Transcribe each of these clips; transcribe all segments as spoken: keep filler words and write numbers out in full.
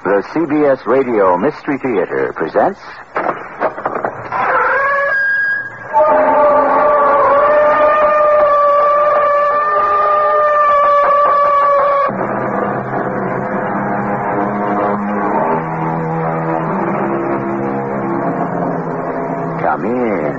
The C B S Radio Mystery Theater presents... Come in.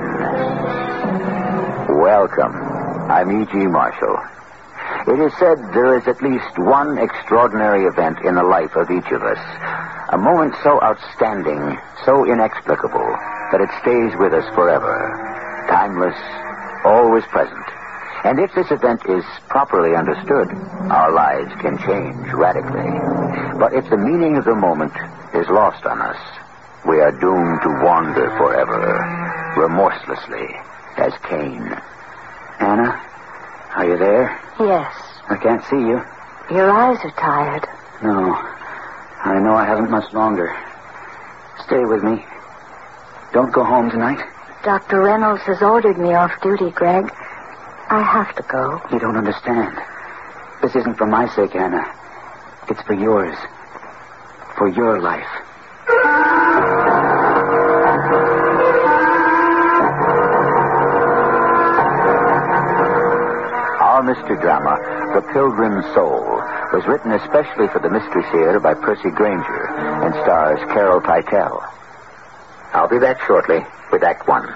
Welcome. I'm E G. Marshall. It is said there is at least one extraordinary event in the life of each of us. A moment so outstanding, so inexplicable, that it stays with us forever. Timeless, always present. And if this event is properly understood, our lives can change radically. But if the meaning of the moment is lost on us, we are doomed to wander forever, remorselessly, as Cain. Anna? Are you there? Yes. I can't see you. Your eyes are tired. No. I know I haven't much longer. Stay with me. Don't go home tonight. Doctor Reynolds has ordered me off duty, Greg. I have to go. You don't understand. This isn't for my sake, Anna. It's for yours. For your life. Our mystery drama, The Pilgrim's Soul, was written especially for the Mystery Theater by Percy Granger and stars Carol Teitel. I'll be back shortly with Act One.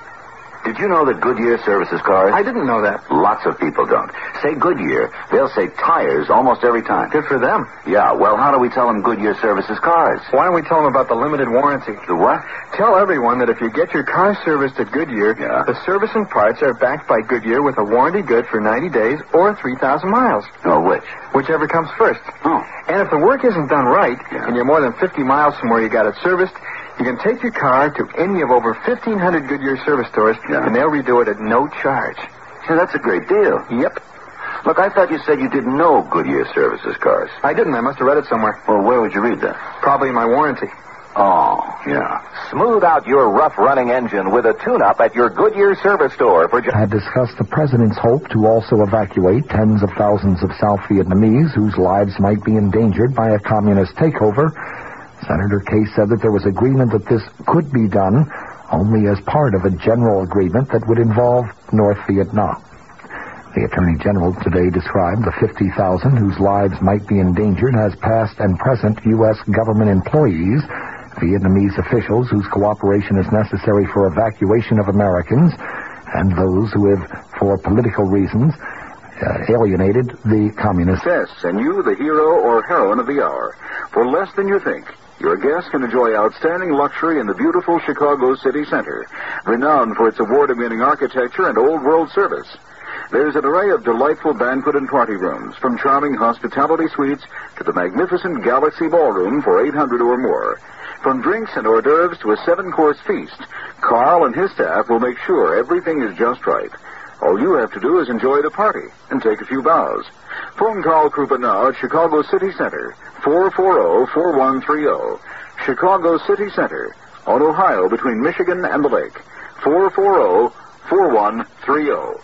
Did you know that Goodyear services cars? I didn't know that. Lots of people don't. Say Goodyear, they'll say tires almost every time. Good for them. Yeah, well, how do we tell them Goodyear services cars? Why don't we tell them about the limited warranty? The what? Tell everyone that if you get your car serviced at Goodyear, Yeah. the service and parts are backed by Goodyear with a warranty good for ninety days or three thousand miles. Oh, which? Whichever comes first. Oh. And if the work isn't done right, Yeah. and you're more than fifty miles from where you got it serviced, you can take your car to any of over fifteen hundred Goodyear service stores, Yeah. and they'll redo it at no charge. See, that's a great deal. Yep. Look, I thought you said you didn't know Goodyear services cars. I didn't. I must have read it somewhere. Well, where would you read that? Probably in my warranty. Oh, yeah. Smooth out your rough-running engine with a tune-up at your Goodyear service store for just... had discussed the president's hope to also evacuate tens of thousands of South Vietnamese whose lives might be endangered by a communist takeover. Senator Case said that there was agreement that this could be done only as part of a general agreement that would involve North Vietnam. The Attorney General today described the fifty thousand whose lives might be endangered as past and present U S government employees, Vietnamese officials whose cooperation is necessary for evacuation of Americans, and those who have, for political reasons, uh, alienated the communist. Yes, and you, the hero or heroine of the hour. For less than you think, your guests can enjoy outstanding luxury in the beautiful Chicago City Center, renowned for its award-winning architecture and old-world service. There's an array of delightful banquet and party rooms, from charming hospitality suites to the magnificent Galaxy Ballroom for eight hundred or more. From drinks and hors d'oeuvres to a seven-course feast, Carl and his staff will make sure everything is just right. All you have to do is enjoy the party and take a few bows. Phone Carl Krupa now at Chicago City Center, four four zero, four one three zero. Chicago City Center, on Ohio between Michigan and the lake, four four zero, four one three zero.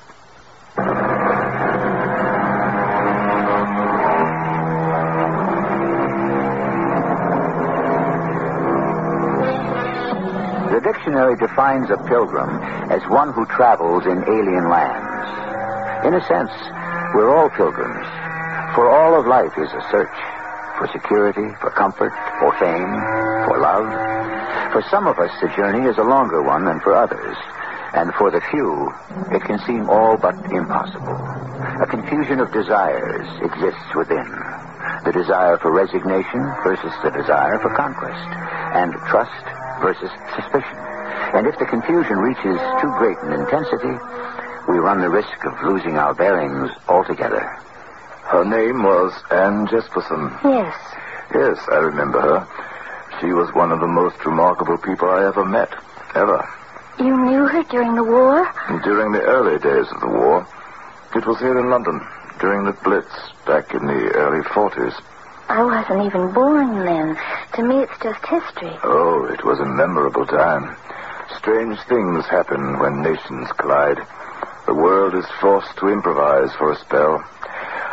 The dictionary defines a pilgrim as one who travels in alien lands. In a sense, we're all pilgrims, for all of life is a search for security, for comfort, for fame, for love. For some of us, the journey is a longer one than for others, and for the few, it can seem all but impossible. A confusion of desires exists within. The desire for resignation versus the desire for conquest, and trust versus suspicion. And if the confusion reaches too great an intensity, we run the risk of losing our bearings altogether. Her name was Anne Jesperson. Yes. Yes, I remember her. She was one of the most remarkable people I ever met. Ever. You knew her during the war? During the early days of the war. It was here in London, during the Blitz, back in the early forties. I wasn't even born then. To me, it's just history. Oh, it was a memorable time. Strange things happen when nations collide. The world is forced to improvise for a spell.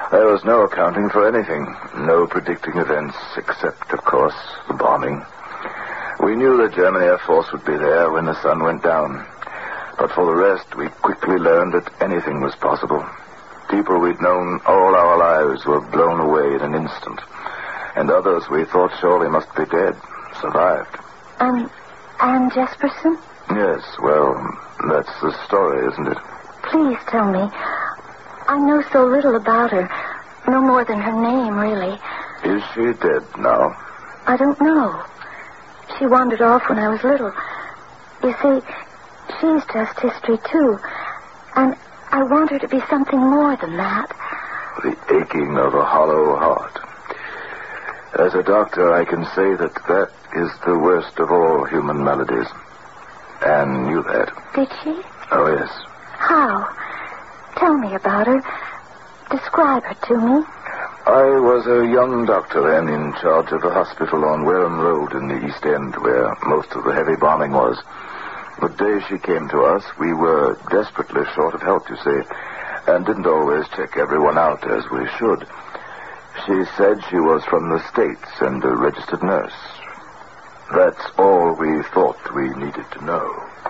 There was no accounting for anything. No predicting events, except, of course, the bombing. We knew the German Air Force would be there when the sun went down. But for the rest, we quickly learned that anything was possible. People we'd known all our lives were blown away in an instant. And others we thought surely must be dead, survived. Um, Anne Jesperson? Yes, well, that's the story, isn't it? Please tell me. I know so little about her. No more than her name, really. Is she dead now? I don't know. She wandered off when I was little. You see, she's just history, too. And I want her to be something more than that. The aching of a hollow heart. As a doctor, I can say that that is the worst of all human maladies. Anne knew that. Did she? Oh, yes. How? Tell me about her. Describe her to me. I was a young doctor then in charge of a hospital on Wareham Road in the East End, where most of the heavy bombing was. The day she came to us, we were desperately short of help, you see, and didn't always check everyone out as we should. She said she was from the States and a registered nurse. That's all we thought we needed to know.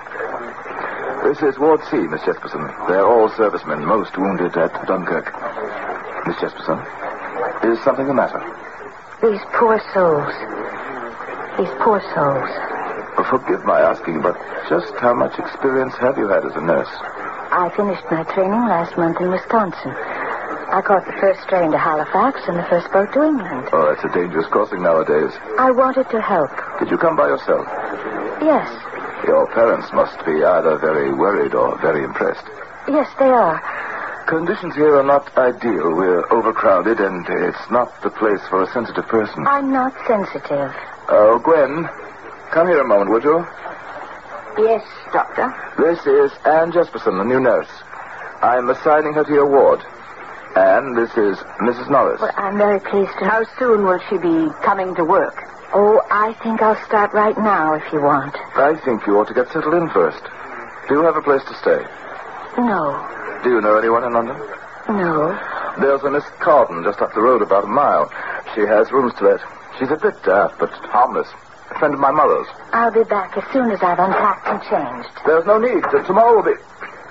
This is Ward C, Miss Jesperson. They're all servicemen, most wounded at Dunkirk. Miss Jesperson, is something the matter? These poor souls. These poor souls. Forgive my asking, but just how much experience have you had as a nurse? I finished my training last month in Wisconsin. I caught the first train to Halifax and the first boat to England. Oh, it's a dangerous crossing nowadays. I wanted to help. Did you come by yourself? Yes. Your parents must be either very worried or very impressed. Yes, they are. Conditions here are not ideal. We're overcrowded, and it's not the place for a sensitive person. I'm not sensitive. Oh, Gwen, come here a moment, would you? Yes, Doctor. This is Anne Jesperson, the new nurse. I'm assigning her to your ward. Anne, this is Missus Norris. Well, I'm very pleased to... How soon will she be coming to work? Oh, I think I'll start right now if you want. I think you ought to get settled in first. Do you have a place to stay? No. Do you know anyone in London? No. There's a Miss Carden just up the road about a mile. She has rooms to let. She's a bit daft, but harmless. A friend of my mother's. I'll be back as soon as I've unpacked and changed. There's no need. Tomorrow will be...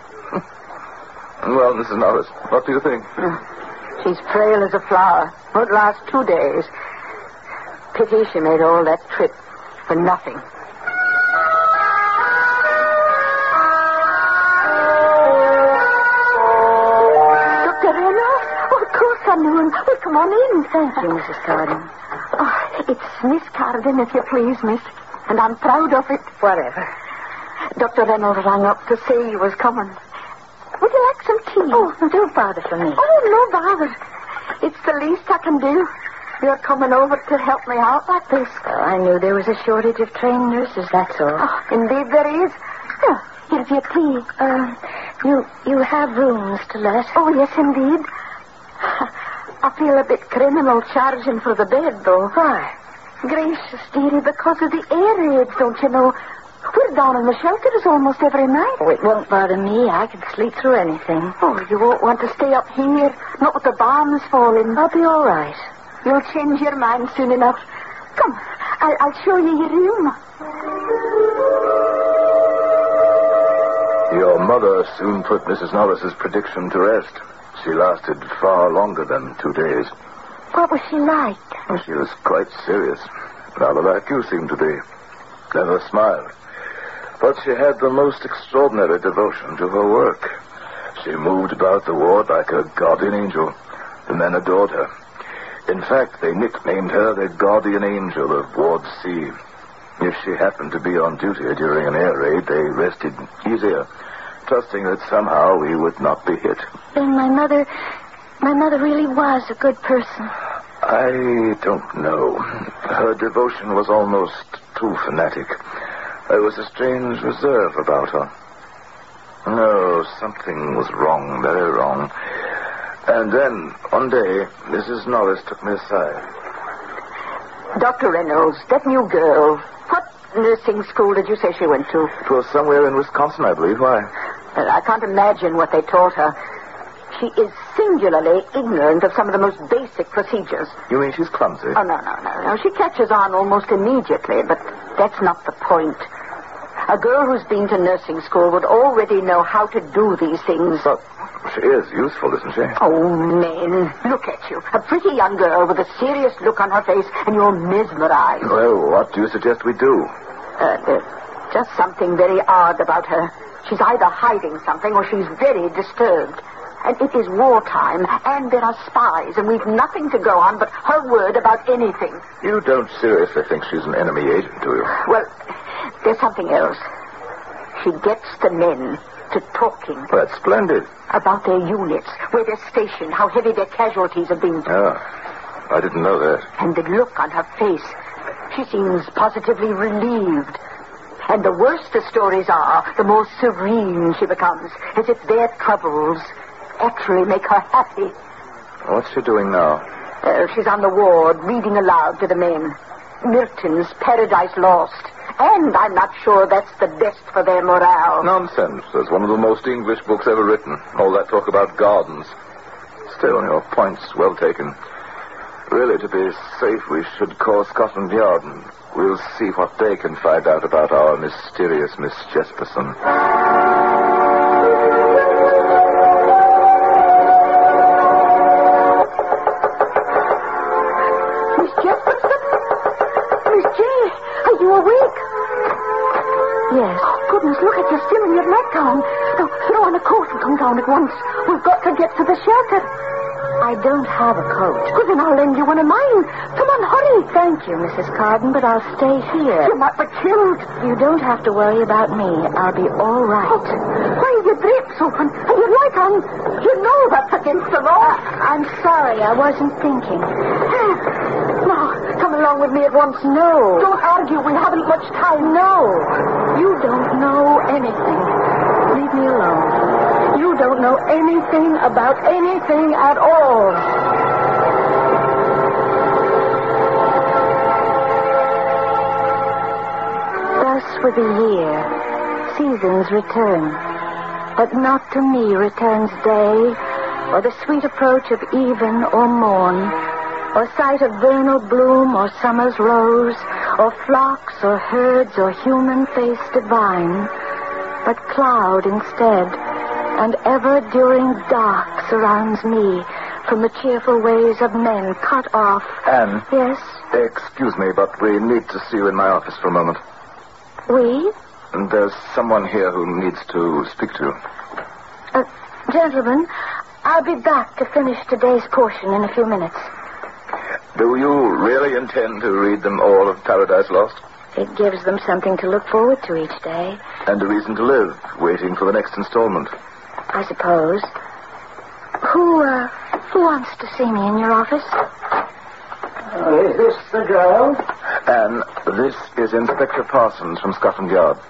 Well, Missus Norris, what do you think? She's frail as a flower. Won't last two days. Pity she made all that trip for nothing. Doctor Reynolds? Oh, of course I knew him. Well, come on in. Thank you, Missus Carden. Oh, it's Miss Carden, if you please, miss. And I'm proud of it. Whatever. Doctor Reynolds rang up to say he was coming. Would you like some tea? Oh, don't bother for me. Oh, no bother. It's the least I can do. You're coming over to help me out like this. Well, I knew there was a shortage of trained nurses, that's all. Oh, indeed there is. Oh, here's your tea. Uh, you you have rooms to let? Oh, yes, indeed. I feel a bit criminal charging for the bed, though. Why? Gracious, dearie, because of the air raids, don't you know? We're down in the shelters almost every night. Oh, it won't bother me. I can sleep through anything. Oh, you won't want to stay up here, not with the bombs falling. I'll be all right. You'll change your mind soon enough. Come, I'll, I'll show you your room. Your mother soon put Missus Norris's prediction to rest. She lasted far longer than two days. What was she like? She was quite serious, rather like you seem to be. Never smiled. But she had the most extraordinary devotion to her work. She moved about the ward like a guardian angel. The men adored her. In fact, they nicknamed her the guardian angel of Ward C. If she happened to be on duty during an air raid, they rested easier, trusting that somehow we would not be hit. Then my mother, my mother really was a good person. I don't know. Her devotion was almost too fanatic. There was a strange reserve about her. No, something was wrong, very wrong. And then, one day, Missus Norris took me aside. Doctor Reynolds, that new girl, what nursing school did you say she went to? It was somewhere in Wisconsin, I believe. Why? Well, I can't imagine what they taught her. She is singularly ignorant of some of the most basic procedures. You mean she's clumsy? Oh, no, no, no, no. She catches on almost immediately, but that's not the point. A girl who's been to nursing school would already know how to do these things. But she is useful, isn't she? Oh, men, look at you. A pretty young girl with a serious look on her face, and you're mesmerized. Well, what do you suggest we do? Uh, there's just something very odd about her. She's either hiding something or she's very disturbed. And it is wartime, and there are spies, and we've nothing to go on but her word about anything. You don't seriously think she's an enemy agent, do you? Well, there's something else. She gets the men to talking. Well, that's splendid. About their units, where they're stationed, how heavy their casualties have been. Oh, I didn't know that. And the look on her face. She seems positively relieved. And the worse the stories are, the more serene she becomes, as if their troubles actually make her happy. What's she doing now? Uh, she's on the ward, reading aloud to the men. Milton's Paradise Lost. And I'm not sure that's the best for their morale. Nonsense. That's one of the most English books ever written. All that talk about gardens. Still, your point's well taken. Really, to be safe, we should call Scotland Yard, and we'll see what they can find out about our mysterious Miss Jesperson. Miss Jesperson? Miss J, are you awake? Yes. Oh, goodness, look at you still in your nightgown. No, throw on a coat and come down at once. We've got to get to the shelter. I don't have a coat. Well, then I'll lend you one of mine. Come on, hurry. Thank you, Missus Carden, but I'll stay here. You might be chilled. You don't have to worry about me. I'll be all right. Oh, why are your drapes open and your light on? You know that's against the law. I'm sorry, I wasn't thinking. Now, come along with me at once. No. Don't argue. We haven't much time. No. You don't know anything. Leave me alone. You don't know anything about anything at all. Thus with a year, seasons return. But not to me returns day, or the sweet approach of even or morn, or sight of vernal bloom or summer's rose, or flocks or herds or human face divine, but cloud instead, and ever-during dark surrounds me from the cheerful ways of men cut off. Anne? Yes? Excuse me, but we need to see you in my office for a moment. We? And there's someone here who needs to speak to you. Uh, gentlemen, I'll be back to finish today's portion in a few minutes. Do you really intend to read them all of Paradise Lost? It gives them something to look forward to each day. And a reason to live, waiting for the next installment. I suppose. Who, uh, who wants to see me in your office? Uh, is this the girl? Anne, this is Inspector Parsons from Scotland Yard.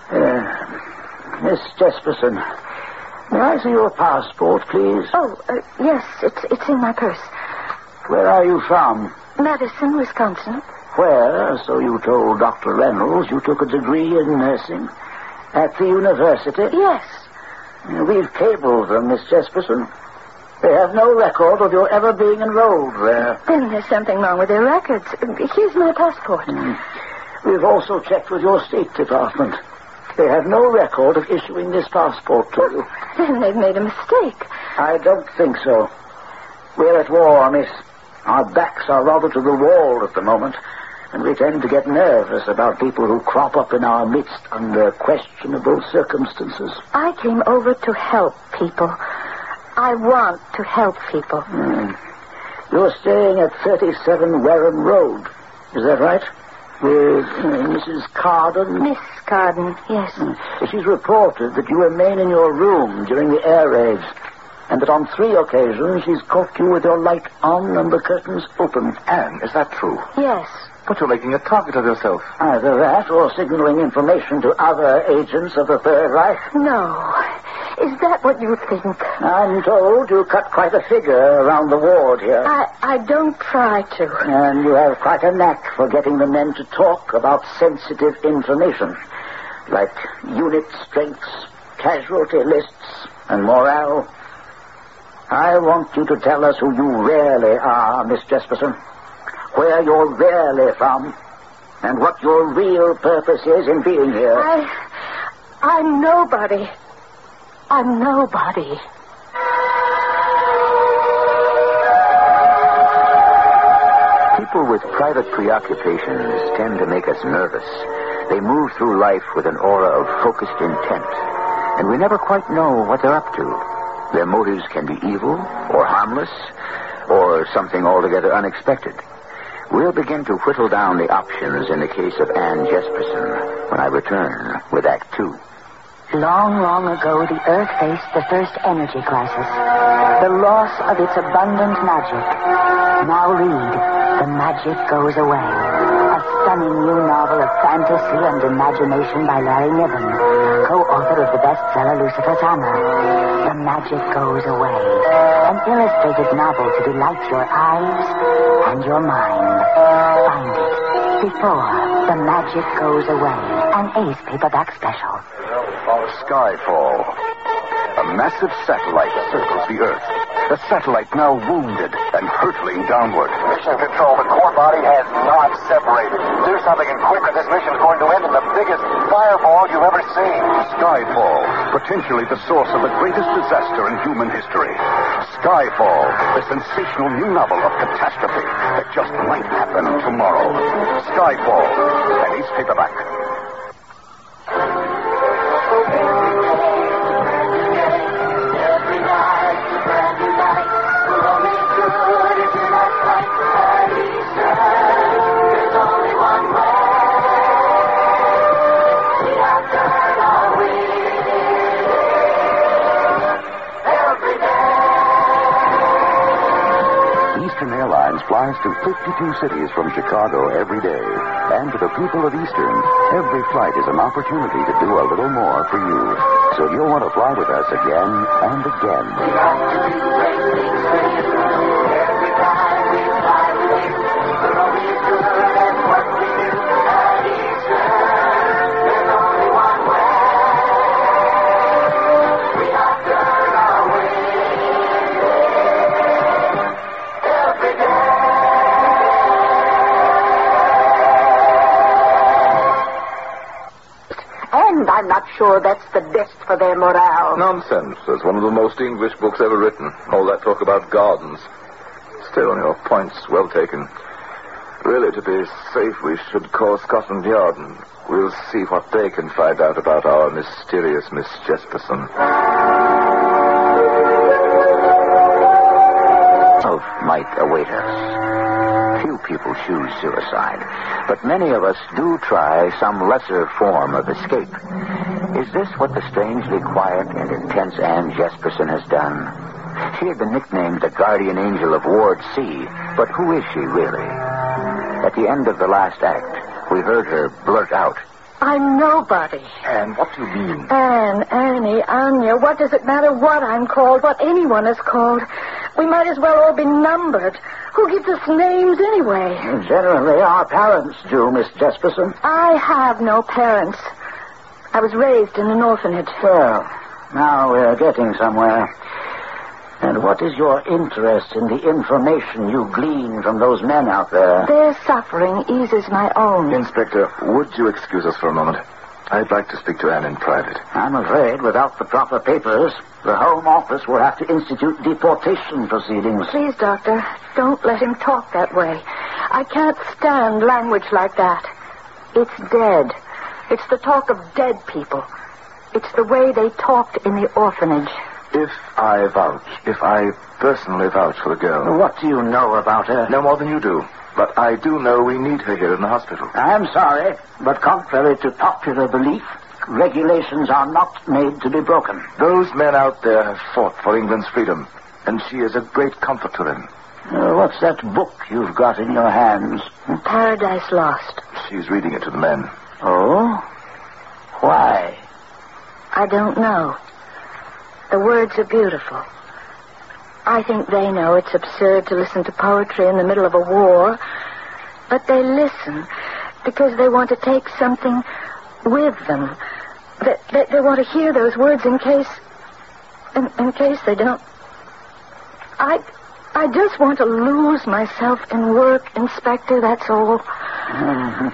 Uh, Miss Jesperson, may I see your passport, please? Oh, uh, yes, it's it's in my purse. Where are you from? Madison, Wisconsin. Where, so you told Doctor Reynolds, you took a degree in nursing? At the university? Yes. We've cabled them, Miss Jesperson. They have no record of your ever being enrolled there. Then there's something wrong with their records. Here's my passport. Mm. We've also checked with your State Department. They have no record of issuing this passport to you. Then they've made a mistake. I don't think so. We're at war, miss. Our backs are rather to the wall at the moment, and we tend to get nervous about people who crop up in our midst under questionable circumstances. I came over to help people. I want to help people. Mm. You're staying at thirty-seven Wareham Road. Is that right? With uh, Missus Carden? Miss Carden, yes. Mm. She's reported that you remain in your room during the air raids, and that on three occasions she's caught you with your light on and the curtains open. Anne, is that true? Yes. But you're making a target of yourself. Either that or signaling information to other agents of the Third Reich. No. Is that what you think? I'm told you cut quite a figure around the ward here. I, I don't try to. And you have quite a knack for getting the men to talk about sensitive information, like unit strengths, casualty lists, and morale. I want you to tell us who you really are, Miss Jesperson, where you're really from, and what your real purpose is in being here. I... I'm nobody. I'm nobody. People with private preoccupations tend to make us nervous. They move through life with an aura of focused intent, and we never quite know what they're up to. Their motives can be evil, or harmless, or something altogether unexpected. We'll begin to whittle down the options in the case of Anne Jesperson when I return with Act Two. Long, long ago, the Earth faced the first energy crisis. The loss of its abundant magic. Now read The Magic Goes Away. A stunning new novel of fantasy and imagination by Larry Niven, co-author of the bestseller Lucifer's Hammer. The Magic Goes Away. An illustrated novel to delight your eyes and your mind. Find it before The Magic Goes Away. An Ace paperback special. Skyfall. A massive satellite circles the Earth. The satellite now wounded and hurtling downward. Mission Control, the core body has not separated. Do something and quick, or this mission is going to end in the biggest fireball you've ever seen. Skyfall. Potentially the source of the greatest disaster in human history. Skyfall. The sensational new novel of catastrophe that just might happen tomorrow. Skyfall. An Ace paperback. Eastern Airlines flies to fifty-two cities from Chicago every day. And to the people of Eastern, every flight is an opportunity to do a little more for you. So you'll want to fly with us again and again. We like to do great things for you. Every time we fly with you, we're always good at what we do at Eastern. There's only one way. We have to earn our way. Every day. And I'm not sure that's the best for their morale. Nonsense. That's one of the most English books ever written. All that talk about gardens. Still, your point's well taken. Really, to be safe, we should call Scotland Yard, and we'll see what they can find out about our mysterious Miss Jesperson. Of might await us. Few people choose suicide, but many of us do try some lesser form of escape. Is this what the strangely quiet and intense Anne Jesperson has done? She had been nicknamed the guardian angel of Ward C, but who is she really? At the end of the last act, we heard her blurt out, I'm nobody. Anne, what do you mean? Anne, Annie, Anya, what does it matter what I'm called, what anyone is called? We might as well all be numbered. Who gives us names anyway? Generally, our parents do, Miss Jesperson. I have no parents. I was raised in an orphanage. Well, now we're getting somewhere. And what is your interest in the information you glean from those men out there? Their suffering eases my own. Inspector, would you excuse us for a moment? I'd like to speak to Anne in private. I'm afraid without the proper papers, the Home Office will have to institute deportation proceedings. Please, Doctor, don't let him talk that way. I can't stand language like that. It's dead. It's the talk of dead people. It's the way they talked in the orphanage. If I vouch, if I personally vouch for the girl... What do you know about her? No more than you do. But I do know we need her here in the hospital. I'm sorry, but contrary to popular belief, regulations are not made to be broken. Those men out there have fought for England's freedom, and she is a great comfort to them. Uh, what's that book you've got in your hands? Paradise Lost. She's reading it to the men. Oh? Why? I don't know. The words are beautiful. I think they know it's absurd to listen to poetry in the middle of a war, but they listen because they want to take something with them. They, they, they want to hear those words in case... In, in case they don't... I... I just want to lose myself in work, Inspector, that's all. Mm-hmm.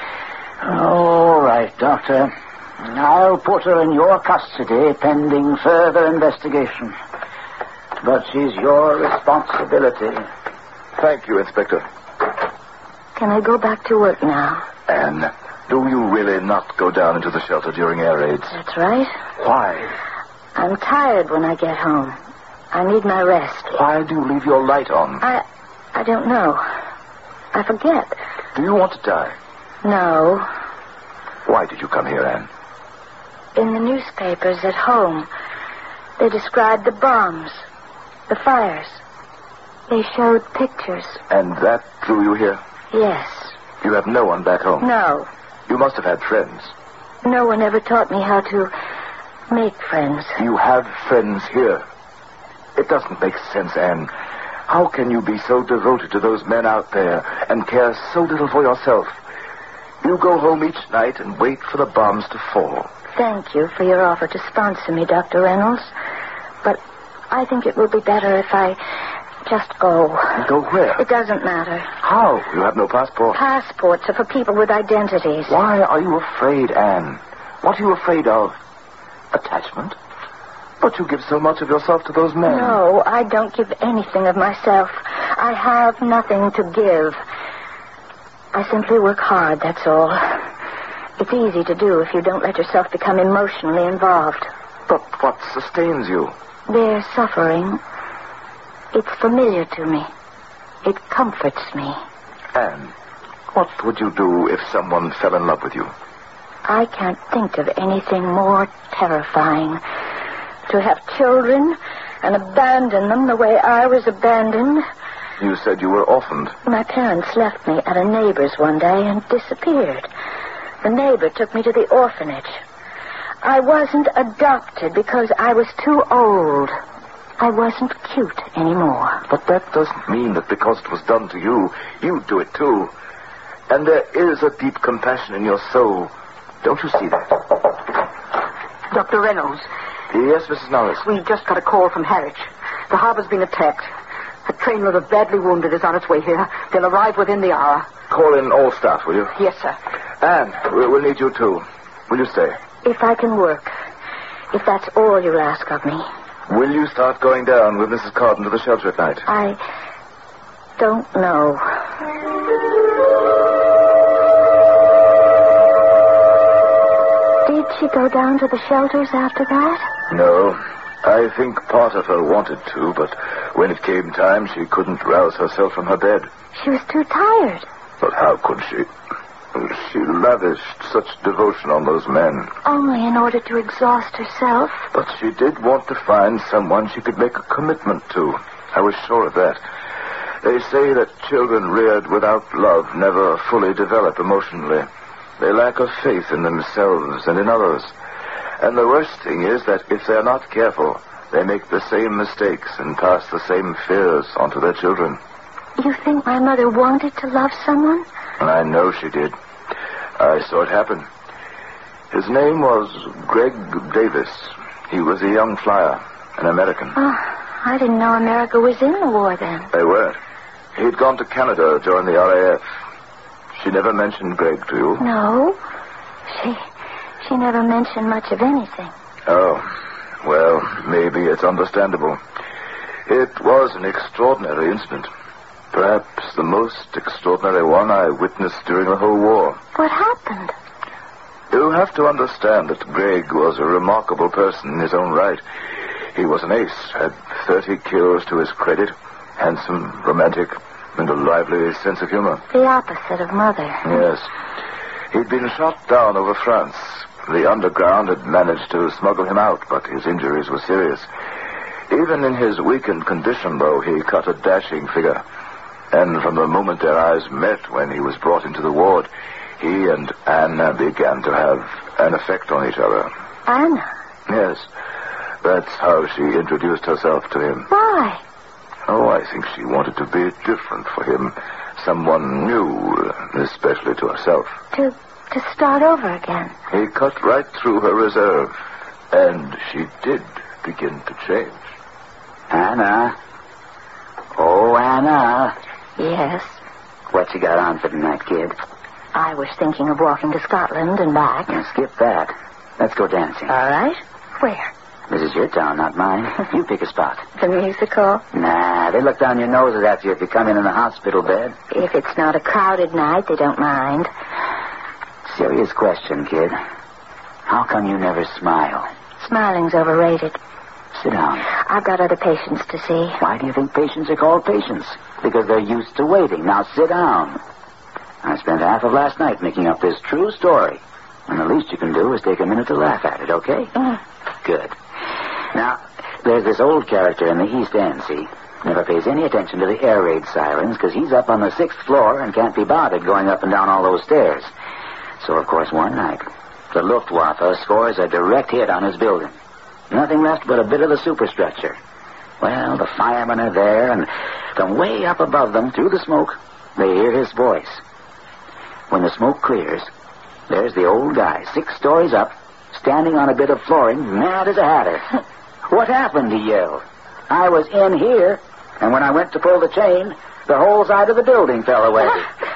All right, Doctor. I'll put her in your custody pending further investigation. But she's your responsibility. Thank you, Inspector. Can I go back to work now? Anne, do you really not go down into the shelter during air raids? That's right. Why? I'm tired when I get home. I need my rest. Why do you leave your light on? I... I don't know. I forget. Do you want to die? No. Why did you come here, Anne? In the newspapers at home, they described the bombs, the fires. They showed pictures. And that drew you here? Yes. You have no one back home? No. You must have had friends. No one ever taught me how to make friends. You have friends here. It doesn't make sense, Anne. How can you be so devoted to those men out there and care so little for yourself? You go home each night and wait for the bombs to fall. Thank you for your offer to sponsor me, Doctor Reynolds. But I think it will be better if I just go. Go where? It doesn't matter. How? You have no passport. Passports are for people with identities. Why are you afraid, Anne? What are you afraid of? Attachment? But you give so much of yourself to those men. No, I don't give anything of myself. I have nothing to give. I simply work hard, that's all. It's easy to do if you don't let yourself become emotionally involved. But what sustains you? Their suffering. It's familiar to me. It comforts me. Anne, what would you do if someone fell in love with you? I can't think of anything more terrifying. To have children and abandon them the way I was abandoned. You said you were orphaned. My parents left me at a neighbor's one day and disappeared. The neighbor took me to the orphanage. I wasn't adopted because I was too old. I wasn't cute anymore. But that doesn't mean that because it was done to you, you'd do it too. And there is a deep compassion in your soul. Don't you see that? Doctor Reynolds. Yes, Missus Norris. We just got a call from Harwich. The harbor's been attacked. A trainload of badly wounded is on its way here. They'll arrive within the hour. Call in all staff, will you? Yes, sir. Anne, we'll need you too. Will you stay? If I can work. If that's all you ask of me. Will you start going down with Missus Carden to the shelter at night? I don't know. Did she go down to the shelters after that? No. I think part of her wanted to, but when it came time, she couldn't rouse herself from her bed. She was too tired. But how could she? She lavished such devotion on those men. Only in order to exhaust herself. But she did want to find someone she could make a commitment to. I was sure of that. They say that children reared without love never fully develop emotionally. They lack of faith in themselves and in others. And the worst thing is that if they're not careful, they make the same mistakes and pass the same fears onto their children. You think my mother wanted to love someone? I know she did. I saw it happen. His name was Greg Davis. He was a young flyer, an American. Oh, I didn't know America was in the war then. They weren't. He'd gone to Canada to join the R A F. She never mentioned Greg to you? No. She she never mentioned much of anything. Oh, well, maybe it's understandable. It was an extraordinary incident. Perhaps the most extraordinary one I witnessed during the whole war. What happened? You have to understand that Greg was a remarkable person in his own right. He was an ace, had thirty kills to his credit, handsome, romantic, and a lively sense of humor. The opposite of Mother. Yes. He'd been shot down over France. The underground had managed to smuggle him out, but his injuries were serious. Even in his weakened condition, though, he cut a dashing figure. And from the moment their eyes met when he was brought into the ward, he and Anna began to have an effect on each other. Anna? Yes. That's how she introduced herself to him. Why? Oh, I think she wanted to be different for him. Someone new, especially to herself. To to start over again. He cut right through her reserve. And she did begin to change. Anna, Oh, Anna. Yes? What you got on for tonight, kid? I was thinking of walking to Scotland and back. Now, skip that. Let's go dancing. All right. Where? This is your town, not mine. You pick a spot. The musical? Nah, they look down your noses at you if you come in in a hospital bed. If it's not a crowded night, they don't mind. Serious question, kid. How come you never smile? Smiling's overrated. Sit down. I've got other patients to see. Why do you think patients are called patients? Because they're used to waiting. Now sit down. I spent half of last night making up this true story. And the least you can do is take a minute to laugh at it, okay? Mm. Good. Now, there's this old character in the East End, see? Never pays any attention to the air raid sirens because he's up on the sixth floor and can't be bothered going up and down all those stairs. So, of course, one night, the Luftwaffe scores a direct hit on his building. Nothing left but a bit of the superstructure. Well, the firemen are there, and from way up above them, through the smoke, they hear his voice. When the smoke clears, there's the old guy, six stories up, standing on a bit of flooring, mad as a hatter. What happened, he yelled. I was in here, and when I went to pull the chain, the whole side of the building fell away.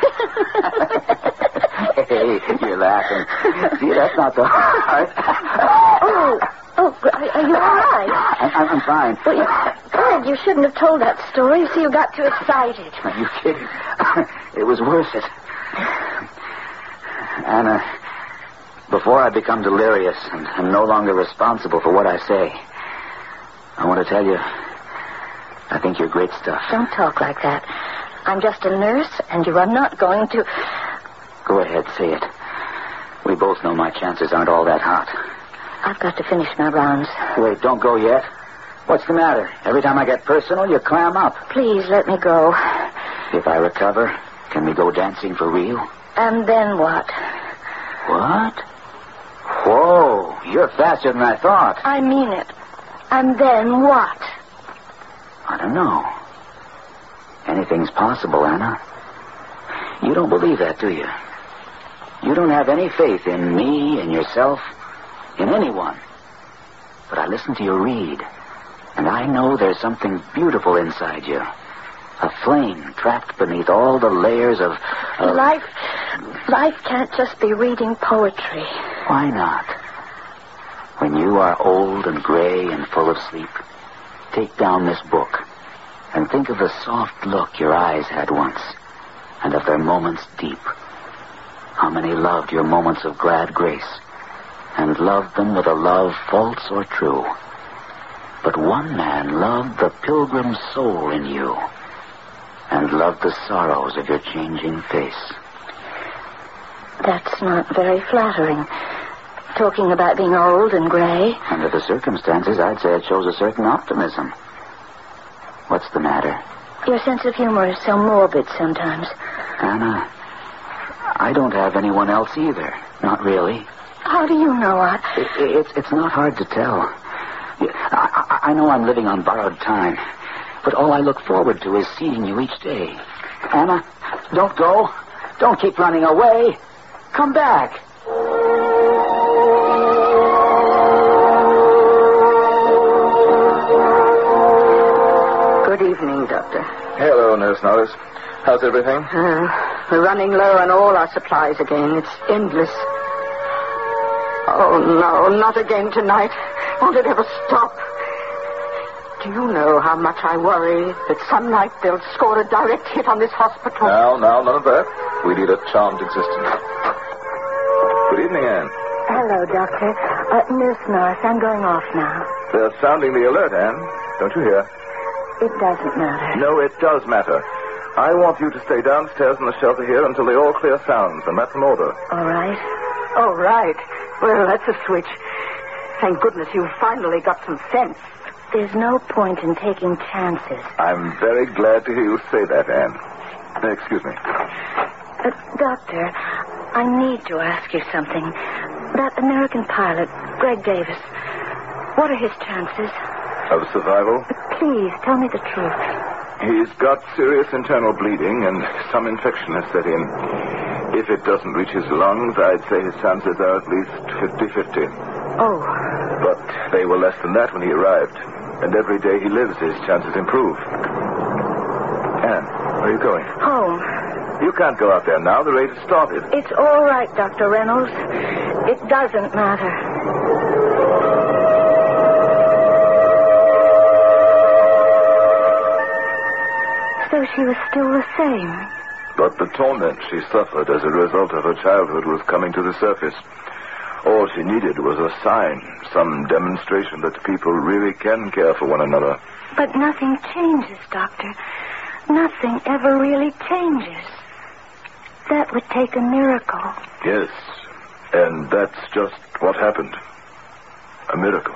Hey, you're laughing. See, that's not so hard. Oh, oh, are, are you all right? I'm, I'm fine. Well, you, Fred, you shouldn't have told that story. You see, you got too excited. Are you kidding? It was worth it. Anna, before I become delirious and am no longer responsible for what I say, I want to tell you, I think you're great stuff. Don't talk like that. I'm just a nurse, and you are not going to... Go ahead, say it. We both know my chances aren't all that hot. I've got to finish my rounds. Wait, don't go yet. What's the matter? Every time I get personal, you clam up. Please, let me go. If I recover, can we go dancing for real? And then what? What? Whoa, you're faster than I thought. I mean it. And then what? I don't know. Anything's possible, Anna. You don't believe that, do you? You don't have any faith in me, in yourself, in anyone. But I listen to you read, and I know there's something beautiful inside you. A flame trapped beneath all the layers of... of... Life... Life can't just be reading poetry. Why not? When you are old and gray and full of sleep, take down this book and think of the soft look your eyes had once, and of their moments deep. How many loved your moments of glad grace, and loved them with a love false or true. But one man loved the pilgrim soul in you, and loved the sorrows of your changing face. That's not very flattering. Talking about being old and gray. Under the circumstances, I'd say it shows a certain optimism. What's the matter? Your sense of humor is so morbid sometimes. Anna, I don't have anyone else either. Not really. How do you know I... It, it, it's, it's not hard to tell. I, I, I know I'm living on borrowed time, but all I look forward to is seeing you each day. Anna, don't go. Don't keep running away. Come back. Good evening, Doctor. Hello, Nurse Norris. How's everything? Uh, we're running low on all our supplies again. It's endless. Oh, no, not again tonight. Won't it ever stop? Do you know how much I worry that some night they'll score a direct hit on this hospital? No, no, none of that. We lead a charmed existence. Good evening, Anne. Hello, Doctor. Uh, Nurse Norris, I'm going off now. They're sounding the alert, Anne. Don't you hear? It doesn't matter. No, it does matter. I want you to stay downstairs in the shelter here until the all-clear sounds, and that's an order. All right. All right. Well, that's a switch. Thank goodness you've finally got some sense. There's no point in taking chances. I'm very glad to hear you say that, Anne. Uh, excuse me. Uh, doctor, I need to ask you something. That American pilot, Greg Davis, what are his chances? Of survival? Please, tell me the truth. He's got serious internal bleeding, and some infection has set in. If it doesn't reach his lungs, I'd say his chances are at least fifty-fifty. Oh. But they were less than that when he arrived. And every day he lives, his chances improve. Where are you going? Home. You can't go out there now. The raid has started. It's all right, Doctor Reynolds. It doesn't matter. So she was still the same. But the torment she suffered as a result of her childhood was coming to the surface. All she needed was a sign, some demonstration that people really can care for one another. But nothing changes, Doctor. Nothing ever really changes. That would take a miracle. Yes, and that's just what happened. A miracle.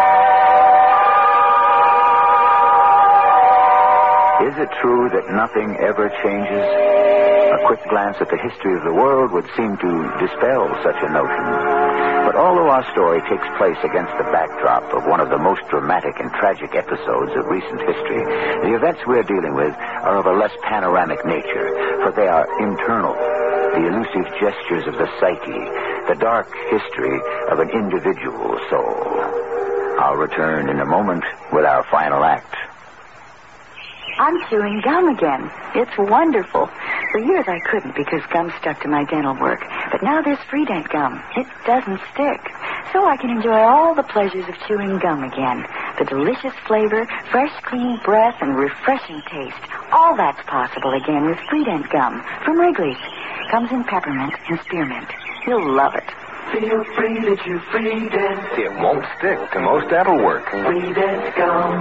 Is it true that nothing ever changes? A quick glance at the history of the world would seem to dispel such a notion. But although our story takes place against the backdrop of one of the most dramatic and tragic episodes of recent history, the events we're dealing with are of a less panoramic nature, for they are internal, the elusive gestures of the psyche, the dark history of an individual soul. I'll return in a moment with our final act. I'm chewing gum again. It's wonderful. For years I couldn't because gum stuck to my dental work. But now there's Freedent gum. It doesn't stick. So I can enjoy all the pleasures of chewing gum again. The delicious flavor, fresh, clean breath, and refreshing taste. All that's possible again with Freedent gum from Wrigley's. Comes in peppermint and spearmint. You'll love it. Feel free to chew Freedent. It won't stick to most dental work. Freedent gum.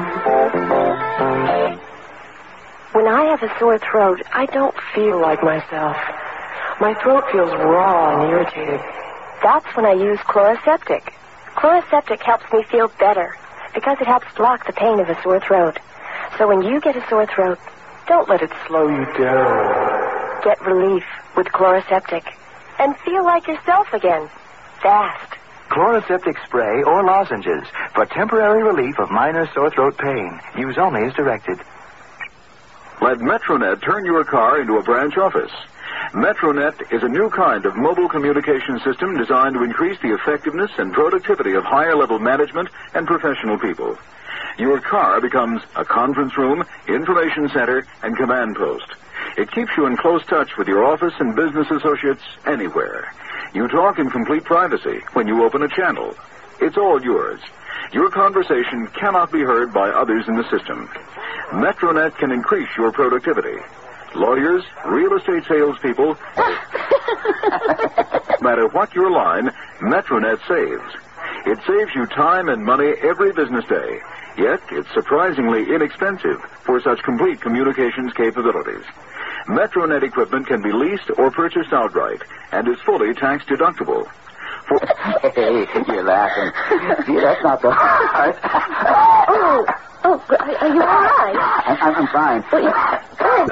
When I have a sore throat, I don't feel like myself. My throat feels raw and irritated. That's when I use Chloraseptic. Chloraseptic helps me feel better because it helps block the pain of a sore throat. So when you get a sore throat, don't let it slow you down. Get relief with Chloraseptic and feel like yourself again. Fast. Chloraseptic spray or lozenges for temporary relief of minor sore throat pain. Use only as directed. Let Metronet turn your car into a branch office. Metronet is a new kind of mobile communication system designed to increase the effectiveness and productivity of higher-level management and professional people. Your car becomes a conference room, information center, and command post. It keeps you in close touch with your office and business associates anywhere. You talk in complete privacy when you open a channel. It's all yours. Your conversation cannot be heard by others in the system. Metronet can increase your productivity. Lawyers, real estate salespeople, no matter what your line, Metronet saves. It saves you time and money every business day. Yet, it's surprisingly inexpensive for such complete communications capabilities. Metronet equipment can be leased or purchased outright and is fully tax deductible. For Hey, you're laughing. See, that's not the heart. Oh, oh, are you all right? I'm, I'm fine. Well, you...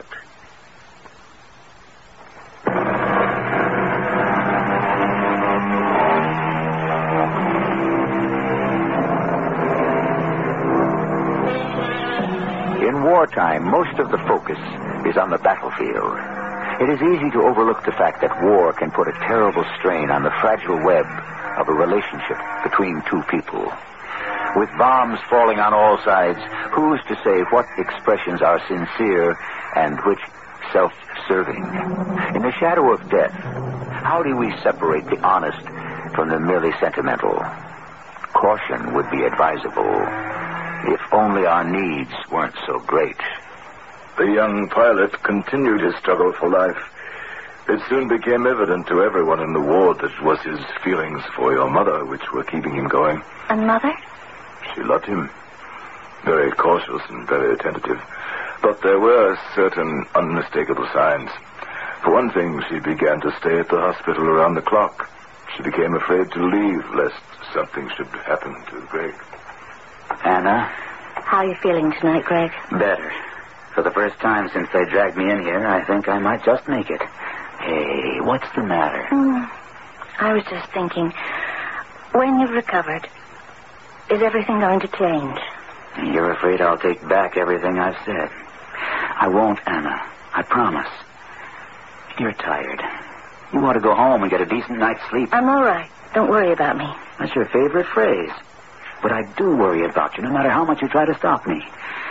In wartime, most of the focus is on the battlefield. It is easy to overlook the fact that war can put a terrible strain on the fragile web of a relationship between two people. With bombs falling on all sides, who's to say what expressions are sincere and which self-serving? In the shadow of death, how do we separate the honest from the merely sentimental? Caution would be advisable, if only our needs weren't so great. The young pilot continued his struggle for life. It soon became evident to everyone in the ward that it was his feelings for your mother which were keeping him going. And Mother? She loved him. Very cautious and very attentive. But there were certain unmistakable signs. For one thing, she began to stay at the hospital around the clock. She became afraid to leave lest something should happen to Greg. Anna? How are you feeling tonight, Greg? Better. For the first time since they dragged me in here, I think I might just make it. Hey, what's the matter? Mm, I was just thinking, when you've recovered, is everything going to change? You're afraid I'll take back everything I've said. I won't, Anna. I promise. You're tired. You want to go home and get a decent night's sleep. I'm all right. Don't worry about me. That's your favorite phrase. But I do worry about you, no matter how much you try to stop me.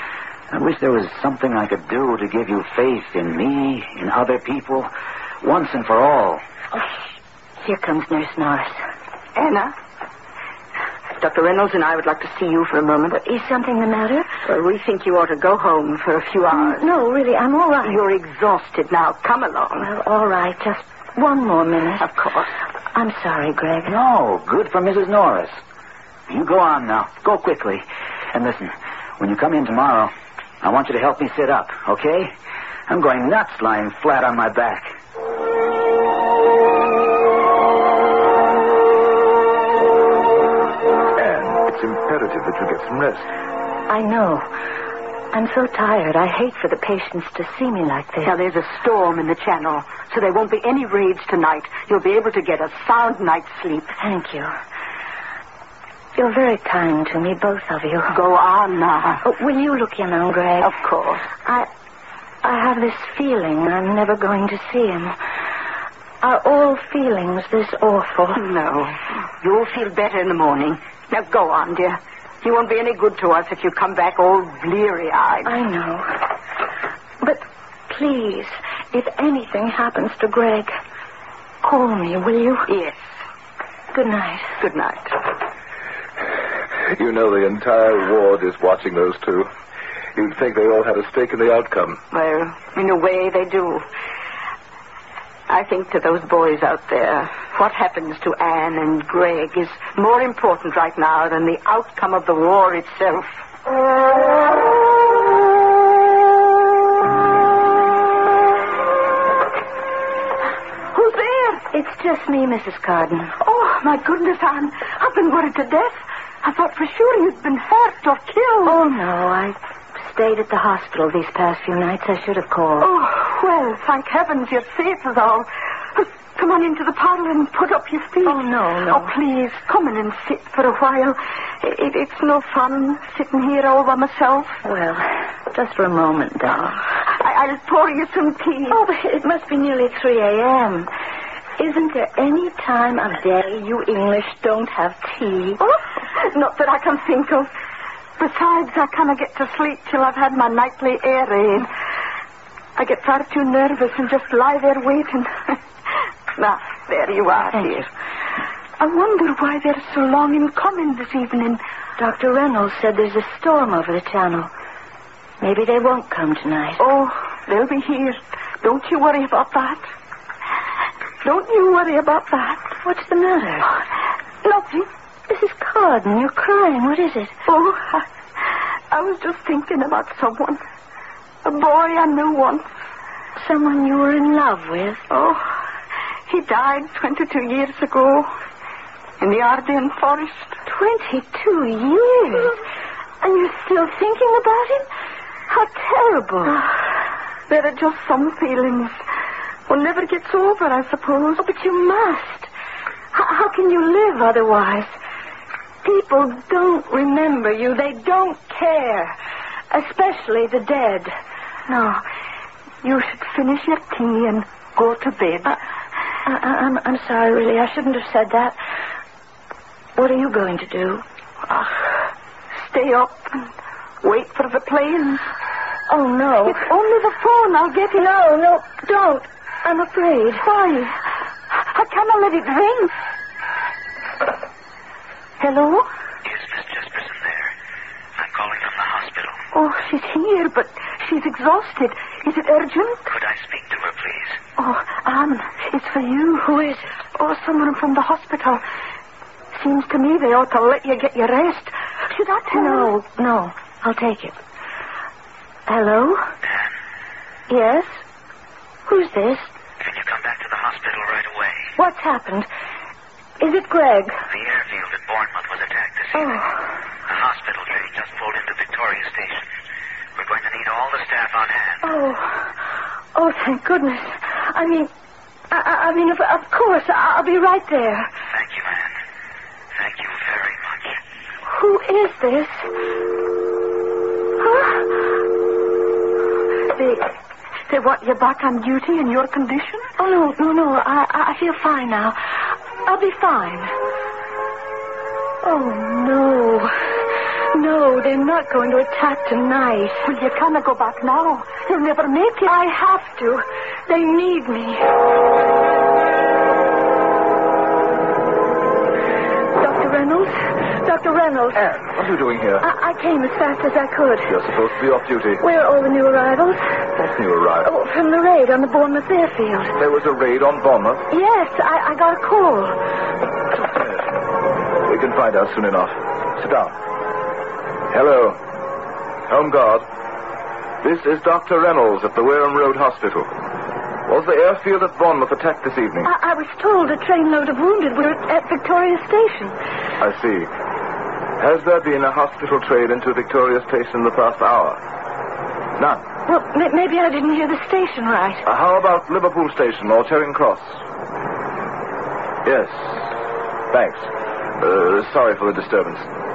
I wish there was something I could do to give you faith in me, in other people, once and for all. Oh, here comes Nurse Norris. Anna? Doctor Reynolds and I would like to see you for a moment. Is something the matter? Well, we think you ought to go home for a few hours. No, really, I'm all right. You're exhausted now. Come along. Well, all right. Just one more minute. Of course. I'm sorry, Greg. No, good for Missus Norris. You go on now. Go quickly. And listen, when you come in tomorrow, I want you to help me sit up, okay? I'm going nuts lying flat on my back. It's imperative that you get some rest. I know. I'm so tired. I hate for the patients to see me like this. Now, there's a storm in the channel, so there won't be any raids tonight. You'll be able to get a sound night's sleep. Thank you. You're very kind to me, both of you. Go on now. Oh, will you look in on Greg? Of course. I, I have this feeling I'm never going to see him. Are all feelings this awful? No. You'll feel better in the morning. Now, go on, dear. You won't be any good to us if you come back all bleary-eyed. I know. But please, if anything happens to Greg, call me, will you? Yes. Good night. Good night. You know the entire ward is watching those two. You'd think they all had a stake in the outcome. Well, in a way, they do. I think to those boys out there, what happens to Anne and Greg is more important right now than the outcome of the war itself. Who's there? It's just me, Missus Carden. Oh, my goodness, Anne. I've been worried to death. I thought for sure you'd been hurt or killed. Oh, no, I stayed at the hospital these past few nights. I should have called. Oh, well, thank heavens you're safe as all. Come on into the parlor and put up your feet. Oh, no, no. Oh, please, come in and sit for a while. It, it's no fun sitting here all by myself. Well, just for a moment, darling. I, I'll pour you some tea. Oh, but it must be nearly three a.m. Isn't there any time of day you English don't have tea? Oh, not that I can think of. Besides, I cannot get to sleep till I've had my nightly air raid. I get far too nervous and just lie there waiting. Now, there you are, Thank dear. you. I wonder why they're so long in coming this evening. Doctor Reynolds said there's a storm over the channel. Maybe they won't come tonight. Oh, they'll be here. Don't you worry about that. Don't you worry about that. What's the matter? Nothing. Missus Carden, you're crying. What is it? Oh, I, I was just thinking about someone. A boy I knew once. Someone you were in love with? Oh, he died twenty-two years ago in the Ardennes forest. Twenty-two years? And you're still thinking about him? How terrible. There are just some feelings one never gets over, I suppose. Oh, but you must. H- how can you live otherwise? People don't remember you. They don't care. Especially the dead. No. You should finish your tea and go to bed. Uh, I, I'm, I'm sorry, really. I shouldn't have said that. What are you going to do? Uh, stay up and wait for the planes. Oh, no. It's only the phone. I'll get it. No, no, don't. I'm afraid. Why? I cannot let it ring. Hello? Is Miss Jesperson there? I'm calling from the hospital. Oh, she's here, but she's exhausted. Is it urgent? Could I speak to her, please? Oh, Anne, it's for you. Who is it? Oh, someone from the hospital. Seems to me they ought to let you get your rest. Should I tell No, no. I'll take it. Hello? Anne? Yes? Who's this? Can you come back to the hospital right away? What's happened? Is it Greg? The airfield at Bournemouth was attacked this Oh. evening. A hospital train just pulled into Victoria Station. We're going to need all the staff on hand. Oh. Oh, thank goodness. I mean, I, I mean, of, of course, I'll be right there. Thank you, Anne. Thank you very much. Who is this? Huh? They, they want you back on duty in your condition? Oh, no, no, no. I, I feel fine now. I'll be fine. Oh, no. No, they're not going to attack tonight. Well, you cannot go back now. You'll never make it. I have to. They need me. Doctor Reynolds? Doctor Reynolds. Anne, what are you doing here? I, I came as fast as I could. You're supposed to be off duty. Where are all the new arrivals? What new arrival? Oh, from the raid on the Bournemouth airfield. There was a raid on Bournemouth? Yes, I, I got a call. We can find out soon enough. Sit down. Hello. Home Guard. This is Doctor Reynolds at the Wareham Road Hospital. Was the airfield at Bournemouth attacked this evening? I, I was told a trainload of wounded were at, at Victoria Station. I see. Has there been a hospital train into Victoria Station in the past hour? None. Well, m- maybe I didn't hear the station right. Uh, how about Liverpool Station or Charing Cross? Yes. Thanks. Uh, sorry for the disturbance.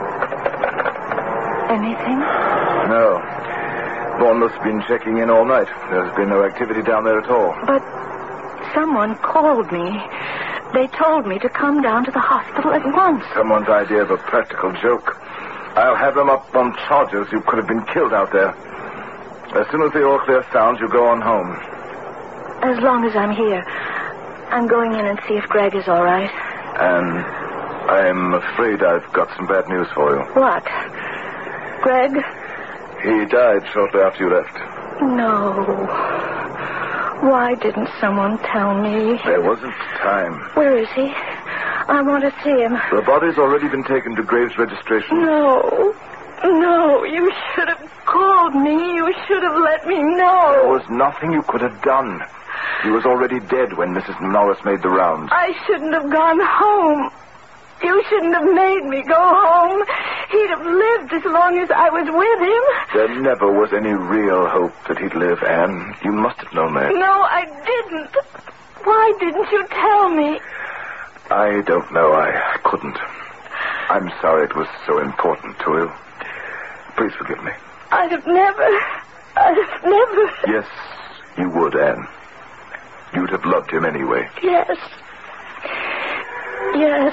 Anything? No. Bournemouth's been checking in all night. There's been no activity down there at all. But someone called me. They told me to come down to the hospital at once. Someone's idea of a practical joke. I'll have them up on charges. You could have been killed out there. As soon as the all clear sounds, you go on home. As long as I'm here. I'm going in and see if Greg is all right. And I'm afraid I've got some bad news for you. What? Greg? He died shortly after you left. No. Why didn't someone tell me? There wasn't time. Where is he? I want to see him. The body's already been taken to Graves registration. No. No, you should have called me. You should have let me know. There was nothing you could have done. He was already dead when Missus Norris made the rounds. I shouldn't have gone home. You shouldn't have made me go home. He'd have lived as long as I was with him. There never was any real hope that he'd live, Anne. You must have known that. No, I didn't. Why didn't you tell me? I don't know. I, I couldn't. I'm sorry it was so important to you. Please forgive me. I'd have never... I'd have never... Yes, you would, Anne. You'd have loved him anyway. Yes. Yes.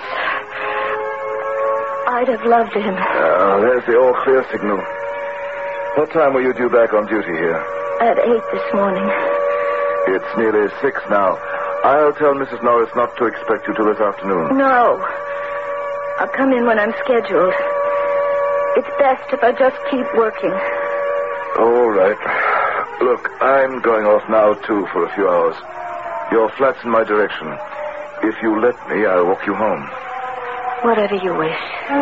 I'd have loved him. Uh, there's the all clear signal. What time were you due back on duty here? At eight this morning. It's nearly six now. I'll tell Missus Norris not to expect you till this afternoon. No. I'll come in when I'm scheduled. It's best if I just keep working. All right. Look, I'm going off now, too, for a few hours. Your flat's in my direction. If you let me, I'll walk you home. Whatever you wish.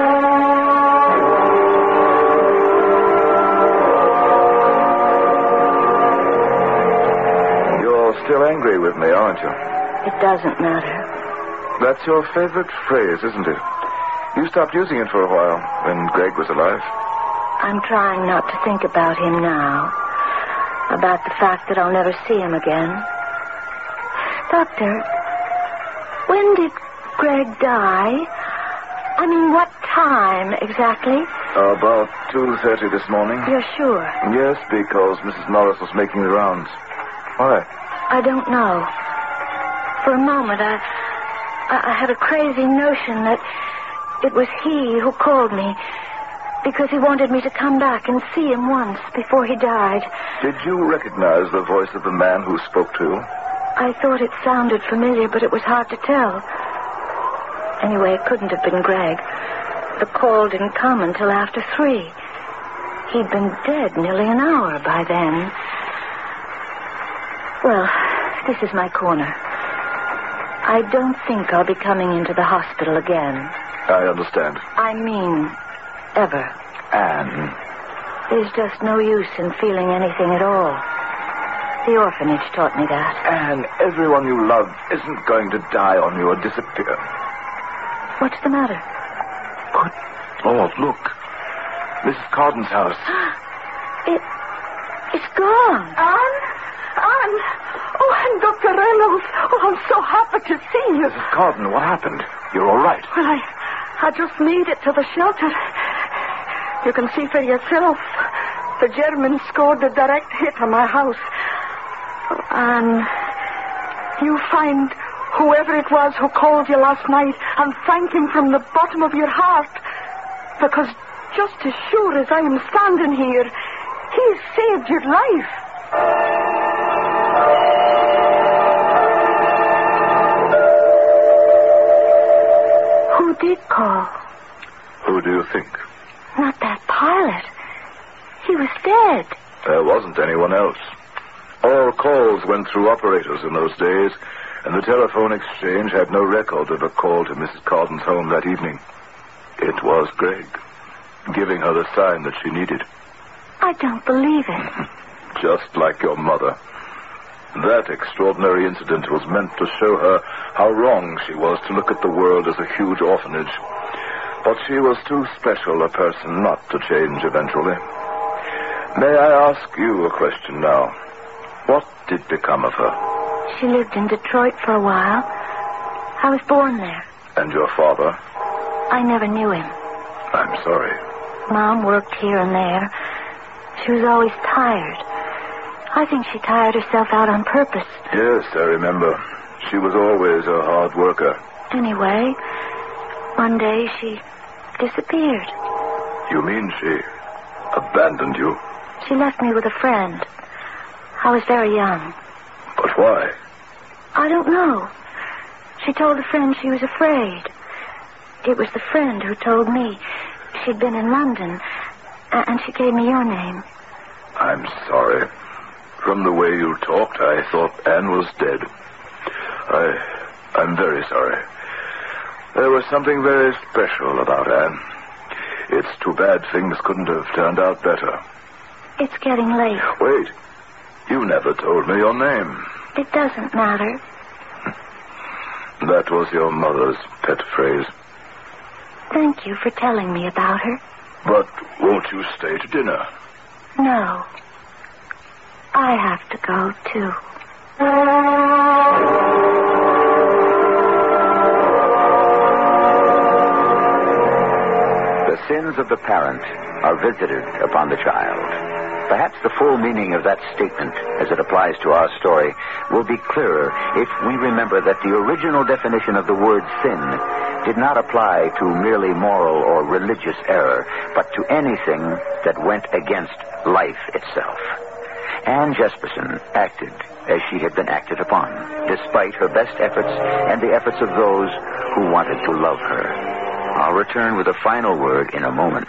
You're still angry with me, aren't you? It doesn't matter. That's your favorite phrase, isn't it? You stopped using it for a while, when Greg was alive. I'm trying not to think about him now. About the fact that I'll never see him again. Doctor, when did Greg die? I mean, what time exactly? About two thirty this morning. You're sure? Yes, because Missus Norris was making the rounds. Why? I don't know. For a moment, I, I, I had a crazy notion that it was he who called me because he wanted me to come back and see him once before he died. Did you recognize the voice of the man who spoke to you? I thought it sounded familiar, but it was hard to tell. Anyway, it couldn't have been Greg. The call didn't come until after three. He'd been dead nearly an hour by then. Well, this is my corner. I don't think I'll be coming into the hospital again. I understand. I mean, ever. Anne. There's just no use in feeling anything at all. The orphanage taught me that. Anne, everyone you love isn't going to die on you or disappear. What's the matter? Good Lord, look. Missus Carden's house. It... it's gone. Anne? Anne? Oh, and Doctor Reynolds. Oh, I'm so happy to see you. Missus Carden, what happened? You're all right. Well, I, I just made it to the shelter. You can see for yourself. The Germans scored a direct hit on my house. And you find whoever it was who called you last night and thank him from the bottom of your heart. Because just as sure as I am standing here, he has saved your life. Who did call? Who do you think? Not that pilot. He was dead. There wasn't anyone else. All calls went through operators in those days, and the telephone exchange had no record of a call to Missus Carden's home that evening. It was Greg, giving her the sign that she needed. I don't believe it. Just like your mother. That extraordinary incident was meant to show her how wrong she was to look at the world as a huge orphanage. But she was too special a person not to change eventually. May I ask you a question now? What did become of her? She lived in Detroit for a while. I was born there. And your father? I never knew him. I'm sorry. Mom worked here and there. She was always tired. I think she tired herself out on purpose. Yes, I remember. She was always a hard worker. Anyway, one day she disappeared. You mean she abandoned you? She left me with a friend. I was very young. But why? I don't know. She told a friend she was afraid. It was the friend who told me she'd been in London, and she gave me your name. I'm sorry. From the way you talked, I thought Anne was dead. I... I'm very sorry. There was something very special about Anne. It's too bad things couldn't have turned out better. It's getting late. Wait. You never told me your name. It doesn't matter. That was your mother's pet phrase. Thank you for telling me about her. But won't you stay to dinner? No. I have to go, too. The sins of the parent are visited upon the child. Perhaps the full meaning of that statement, as it applies to our story, will be clearer if we remember that the original definition of the word sin did not apply to merely moral or religious error, but to anything that went against life itself. Anne Jesperson acted as she had been acted upon, despite her best efforts and the efforts of those who wanted to love her. I'll return with a final word in a moment.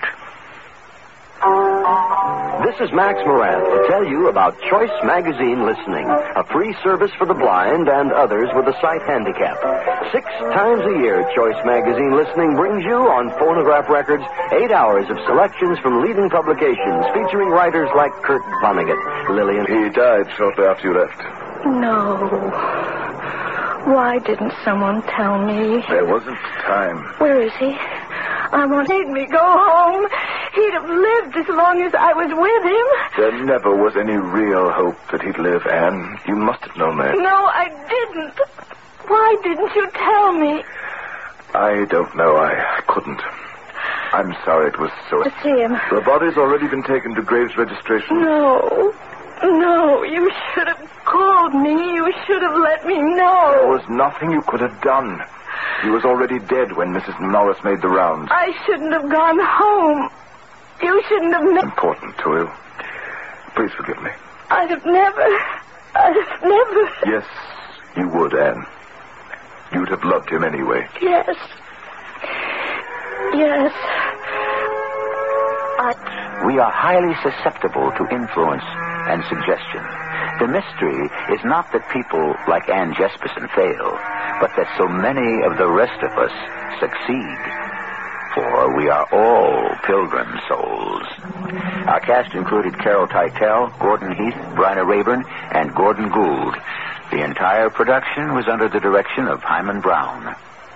This is Max Moran to tell you about Choice Magazine Listening, a free service for the blind and others with a sight handicap. Six times a year, Choice Magazine Listening brings you, on phonograph records, eight hours of selections from leading publications featuring writers like Kurt Vonnegut, Lillian... He died shortly after you left. No. Why didn't someone tell me? There wasn't time. Where is he? I want made me go home. He'd have lived as long as I was with him. There never was any real hope that he'd live, Anne. You must have known that. No, I didn't. Why didn't you tell me? I don't know. I, I couldn't. I'm sorry it was so... To see him. The body's already been taken to Graves registration. No. No, you should have called me. You should have let me know. There was nothing you could have done. He was already dead when Missus Norris made the rounds. I shouldn't have gone home. You shouldn't have... Ne- Important to you. Please forgive me. I'd have never... I'd have never... Yes, you would, Anne. You'd have loved him anyway. Yes. Yes. I... We are highly susceptible to influence and suggestion. The mystery is not that people like Anne Jesperson fail, but that so many of the rest of us succeed. For we are all pilgrim souls. Our cast included Carol Teitel, Gordon Heath, Bryna Rayburn, and Gordon Gould. The entire production was under the direction of Hyman Brown.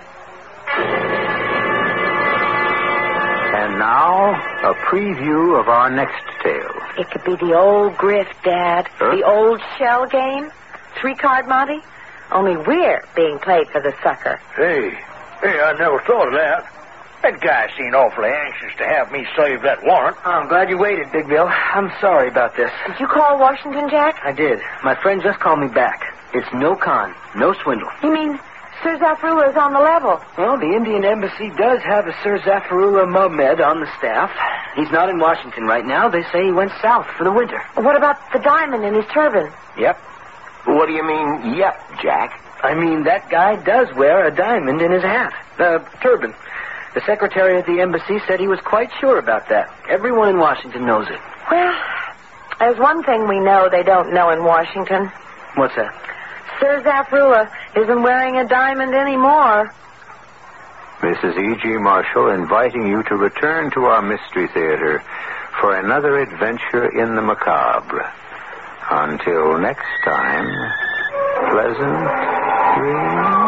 And now, a preview of our next tale. It could be the old grift, Dad. Huh? The old shell game. Three-card Monty. Only we're being played for the sucker. Hey, hey, I never thought of that. That guy seemed awfully anxious to have me save that warrant. Oh, I'm glad you waited, Big Bill. I'm sorry about this. Did you call Washington, Jack? I did. My friend just called me back. It's no con, no swindle. You mean Sir Zafrullah is on the level? Well, the Indian Embassy does have a Sir Zafrullah Mohammed on the staff. He's not in Washington right now. They say he went south for the winter. What about the diamond in his turban? Yep. What do you mean, yep, Jack? I mean, that guy does wear a diamond in his hat. Uh, turban. The secretary at the embassy said he was quite sure about that. Everyone in Washington knows it. Well, there's one thing we know they don't know in Washington. What's that? Sir Zaprulla isn't wearing a diamond anymore. Missus E G. Marshall inviting you to return to our Mystery Theater for another adventure in the macabre. Until next time, pleasant dreams.